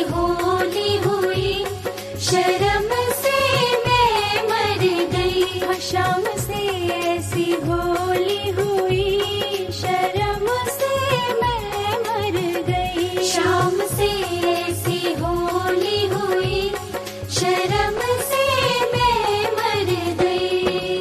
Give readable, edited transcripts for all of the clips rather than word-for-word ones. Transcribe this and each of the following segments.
होली हुई, शर्म से मैं मर गई। शाम से ऐसी होली हुई, शर्म से मैं मर गई। शाम से ऐसी होली हुई, शर्म से मैं मर गई।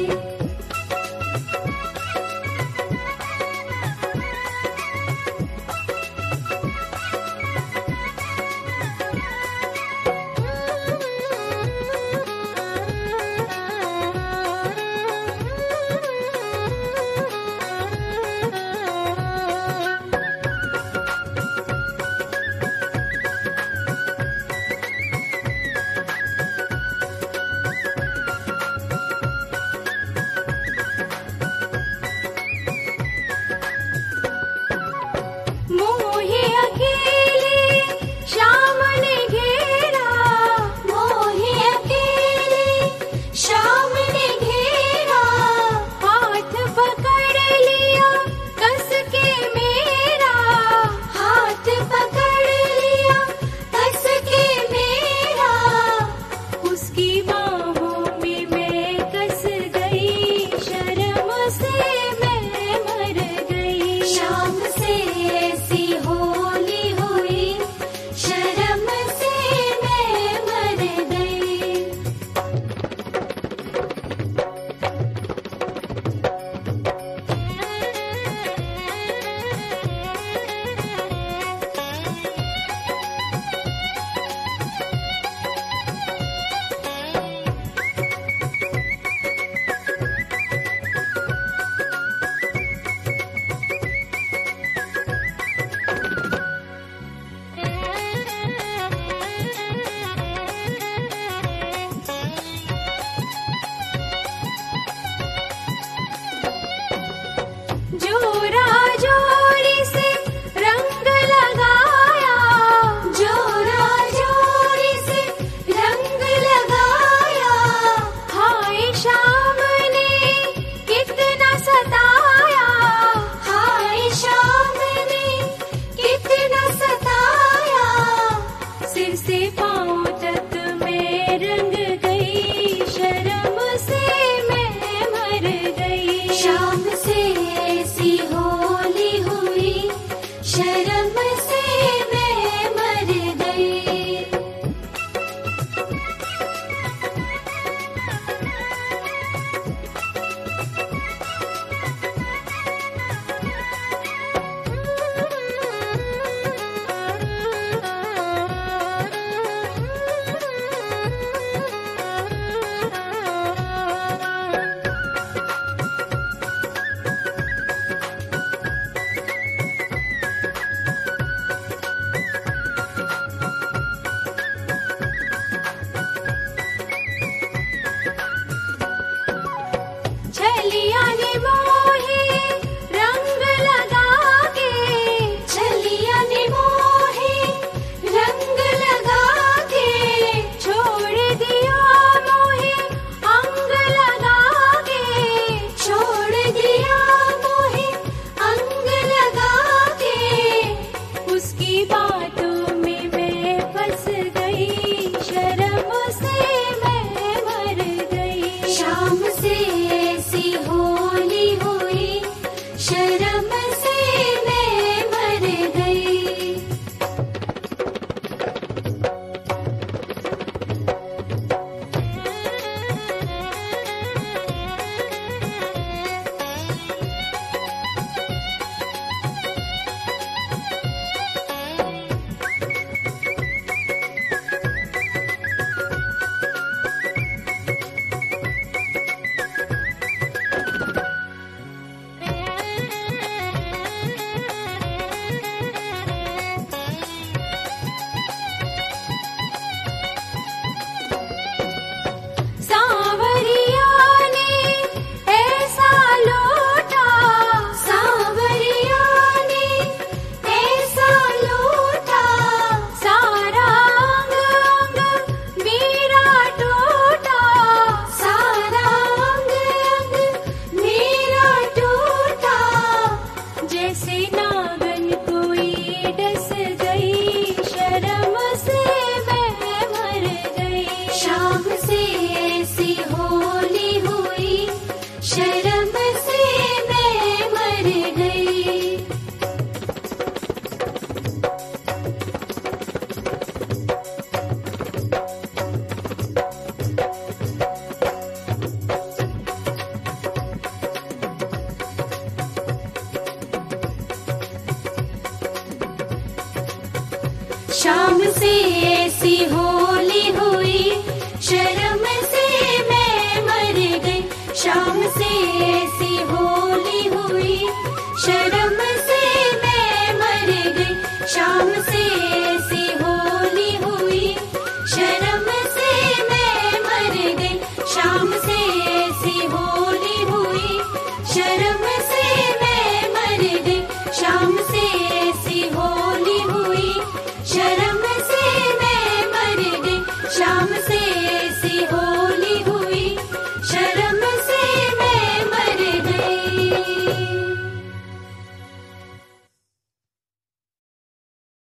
शाम से ऐसी होली हुई, शर्म से मैं मर गई। शाम से ऐसी होली हुई, शर्म से मैं मर गई। शाम से ऐसी होली हुई, शर्म से मैं मर गई। शाम से ऐसी होली हुई, शर्म से मैं मर गई। शाम से ऐसी होली हुई, शर्म